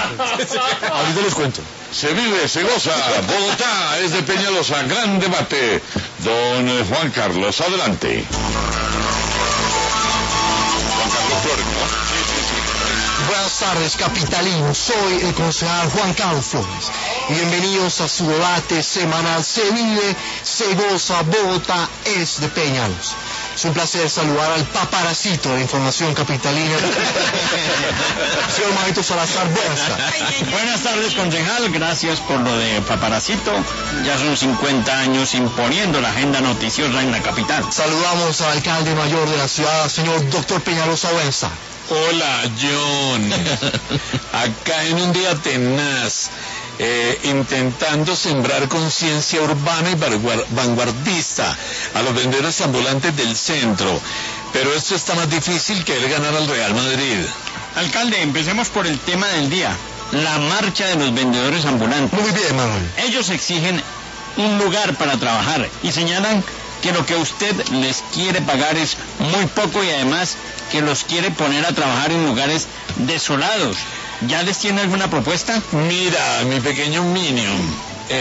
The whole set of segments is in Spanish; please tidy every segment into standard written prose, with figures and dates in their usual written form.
Ahorita les cuento. Se vive, se goza. Bogotá es de Peñalosa. Gran debate. Don Juan Carlos, adelante. Juan Carlos Flores, ¿no? Buenas tardes, capitalinos. Soy el concejal Juan Carlos Flores. Y bienvenidos a su debate semanal. Se vive, se goza, Bogotá es de Peñalosa. Es un placer saludar al paparacito de la información capitalina. Señor Marito Salazar, buenas tardes. Buenas tardes, concejal. Gracias por lo de paparacito. Ya son 50 años imponiendo la agenda noticiosa en la capital. Saludamos al alcalde mayor de la ciudad, señor doctor Peñalosa, buenas tardes. Hola, John. Acá en un día tenaz, intentando sembrar conciencia urbana y vanguardista a los vendedores ambulantes del centro. Pero esto está más difícil que el ganar al Real Madrid. Alcalde, empecemos por el tema del día. La marcha de los vendedores ambulantes. Muy bien, Manuel. Ellos exigen un lugar para trabajar y señalan que lo que usted les quiere pagar es muy poco y además que los quiere poner a trabajar en lugares desolados. ¿Ya les tiene alguna propuesta? Mira, mi pequeño Minion,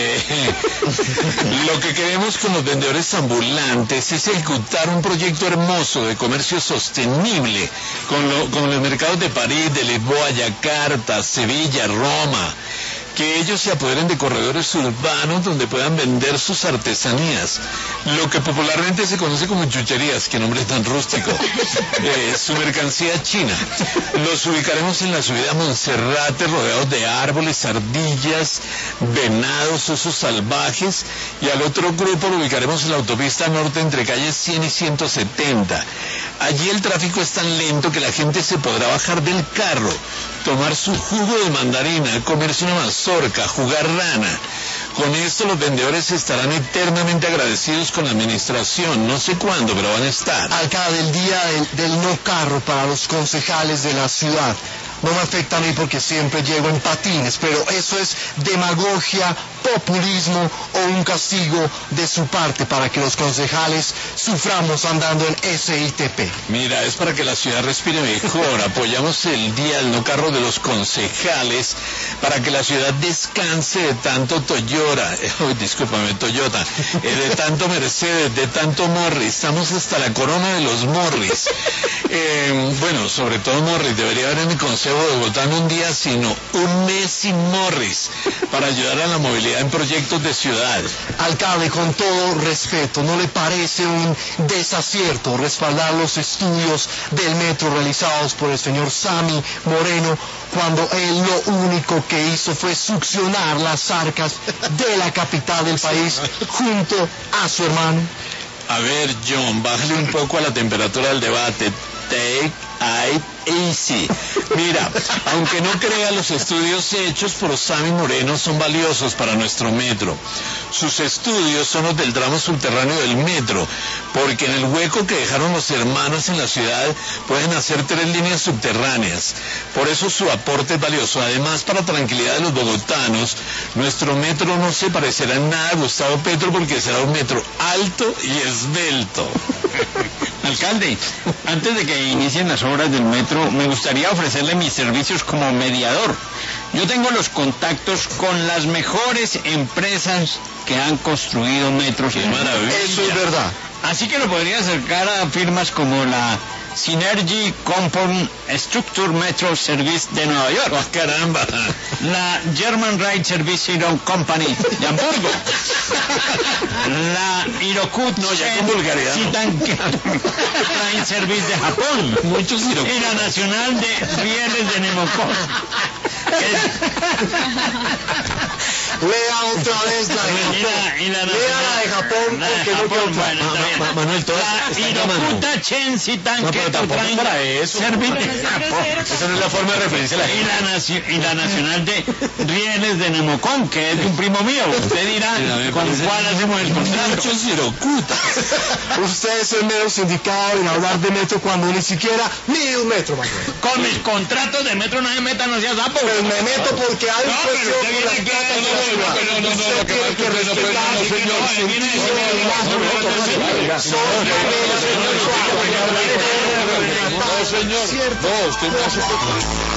lo que queremos con los vendedores ambulantes es ejecutar un proyecto hermoso de comercio sostenible con los mercados de París, de Lisboa, Yakarta, Sevilla, Roma. Que ellos se apoderen de corredores urbanos donde puedan vender sus artesanías, lo que popularmente se conoce como chucherías, que nombre tan rústico, su mercancía china. Los ubicaremos en la subida Monserrate, rodeados de árboles, ardillas, venados, osos salvajes, y al otro grupo lo ubicaremos en la autopista norte entre calles 100 y 170. Allí el tráfico es tan lento que la gente se podrá bajar del carro, tomar su jugo de mandarina, comerse una mazorca, jugar rana. Con esto los vendedores estarán eternamente agradecidos con la administración. No sé cuándo, pero van a estar. Alcalde, el día del no carro para los concejales de la ciudad. No me afecta a mí porque siempre llego en patines, pero eso es demagogia, populismo o un castigo de su parte para que los concejales suframos andando en SITP. Mira, es para que la ciudad respire mejor. Apoyamos el día del no carro de los concejales para que la ciudad descanse de tanto Toyota, de tanto Mercedes, de tanto Morris. Estamos hasta la corona de los Morris. Bueno, sobre todo Morris, debería haber en mi consejo de Bogotá no un día, sino un mes sin Morris, para ayudar a la movilidad en proyectos de ciudad. Alcalde, con todo respeto, ¿no le parece un desacierto respaldar los estudios del metro realizados por el señor Sammy Moreno, cuando él lo único que hizo fue succionar las arcas de la capital del país junto a su hermano? A ver, John, bájale un poco a la temperatura del debate. Take it easy. Mira, aunque no crea, los estudios hechos por Sammy Moreno son valiosos para nuestro metro. Sus estudios son los del tramo subterráneo del metro, porque en el hueco que dejaron los hermanos en la ciudad pueden hacer 3 líneas subterráneas. Por eso su aporte es valioso. Además, para tranquilidad de los bogotanos, nuestro metro no se parecerá en nada a Gustavo Petro, porque será un metro alto y esbelto. Alcalde, antes de que inicien las obras del metro, me gustaría ofrecerle mis servicios como mediador. Yo tengo los contactos con las mejores empresas que han construido metros. ¡Qué maravilla! Eso es verdad. Así que lo podría acercar a firmas como la Synergy Compound Structure Metro Service de Nueva York. ¡Oh, caramba! La German Ride Service Iron Company de Hamburgo. La Hirokut No, ya con vulgaridad. Line Service de Japón. Muchos Hirokut. Y la Nacional de Rieles de Nemocón. Lea otra vez la de Japón. Lea la de Japón porque no quiero... Manuel, todas La Hirokuta Chensitan pero tampoco para eso. Service de Japón. Esa no es la forma de referirse a la gente. Y la Nacional de Rieles de Nemocón, que es de un primo mío. Usted dirá con cuál hacemos el contrato. Muchos Hirokutas. Usted es el menos indicado en hablar de metro cuando ni siquiera mide un metro, Manuel. Con mis contratos de metro no se meta, no sea sapo. Pues me meto porque hay un pero usted viene aquí Usted tiene que respetar. No, señor. No, usted no hace...